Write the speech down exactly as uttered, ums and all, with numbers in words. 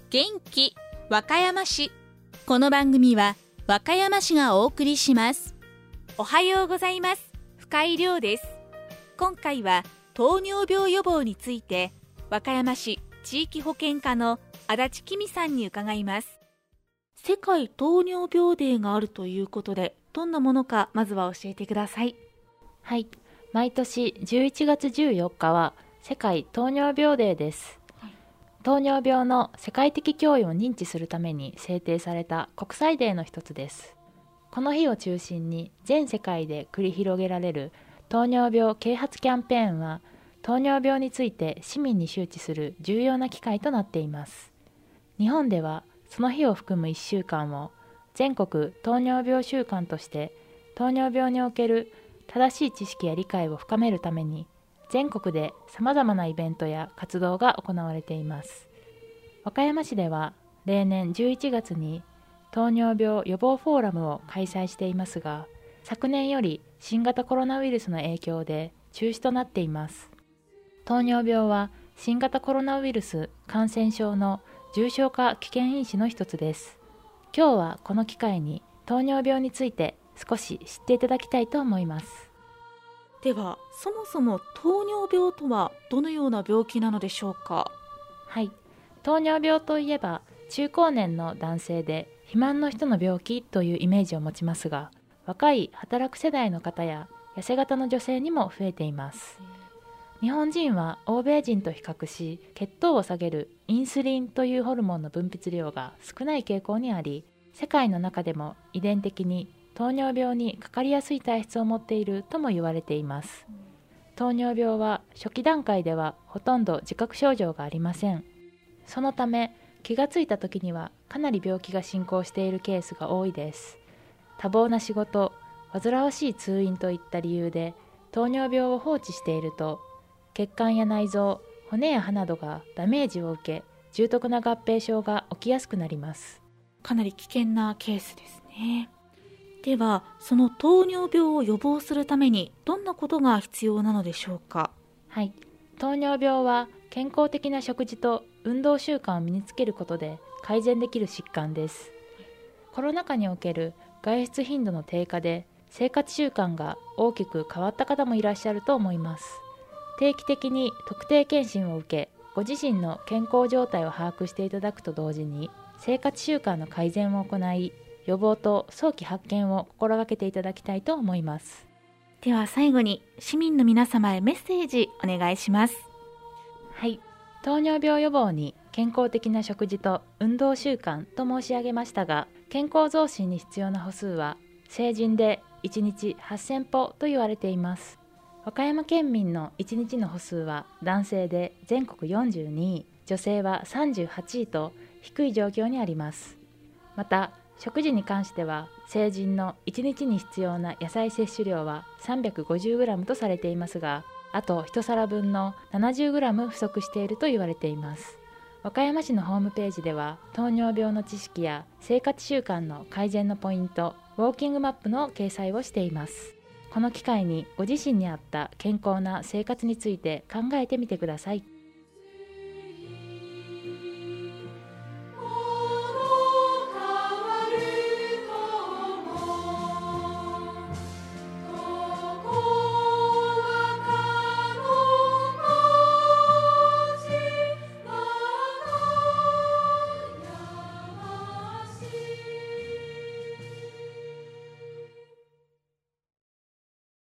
元気和歌山市。この番組は和歌山市がお送りします。おはようございます。深井亮です。今回は糖尿病予防について和歌山市地域保健課の足立紀美さんに伺います。世界糖尿病デーがあるということで、どんなものかまずは教えてください。 はい、毎年じゅういちがつじゅうよっかは世界糖尿病デーです。はい、糖尿病の世界的脅威を認知するために制定された国際デーの一つです。この日を中心に全世界で繰り広げられる糖尿病啓発キャンペーンは、糖尿病について市民に周知する重要な機会となっています。日本ではその日を含むいっしゅうかんを全国糖尿病週間として、糖尿病における正しい知識や理解を深めるために全国でさまざまなイベントや活動が行われています。和歌山市では例年じゅういちがつに糖尿病予防フォーラムを開催していますが、昨年より新型コロナウイルスの影響で中止となっています。糖尿病は新型コロナウイルス感染症の重症化危険因子の一つです。今日はこの機会に糖尿病について少し知っていただきたいと思います。 では、そもそも糖尿病とはどのような病気なのでしょうか。 はい、糖尿病といえば中高年の男性で肥満の人の病気というイメージを持ちますが、若い働く世代の方や痩せ型の女性にも増えています。日本人は欧米人と比較し、血糖を下げるインスリンというホルモンの分泌量が少ない傾向にあり、世界の中でも遺伝的に糖尿病にかかりやすい体質を持っているとも言われています。糖尿病は初期段階ではほとんど自覚症状がありません。そのため気がついた時にはかなり病気が進行しているケースが多いです。多忙な仕事、煩わしい通院といった理由で糖尿病を放置していると、血管や内臓、骨や歯などがダメージを受け、重篤な合併症が起きやすくなります。 かなり危険なケースですね。では、その糖尿病を予防するためにどんなことが必要なのでしょうか。 はい、糖尿病は健康的な食事と運動習慣を身につけることで改善できる疾患です。コロナ禍における外出頻度の低下で生活習慣が大きく変わった方もいらっしゃると思います。定期的に特定健診を受け、ご自身の健康状態を把握していただくと同時に、生活習慣の改善を行い、予防と早期発見を心がけていただきたいと思います。 では最後に市民の皆様へメッセージお願いします。 はい、糖尿病予防に健康的な食事と運動習慣と申し上げましたが、健康増進に必要な歩数は成人でいちにちはっせんぽと言われています。和歌山県民のいちにちの歩数は男性で全国よんじゅうにい、女性はさんじゅうはちいと低い状況にあります。また食事に関しては成人のいちにちに必要な野菜摂取量は さんびゃくごじゅうグラム とされていますが、あと一皿分の ななじゅうグラム 不足していると言われています。和歌山市のホームページでは糖尿病の知識や生活習慣の改善のポイント、ウォーキングマップの掲載をしています。この機会にご自身に合った健康な生活について考えてみてください。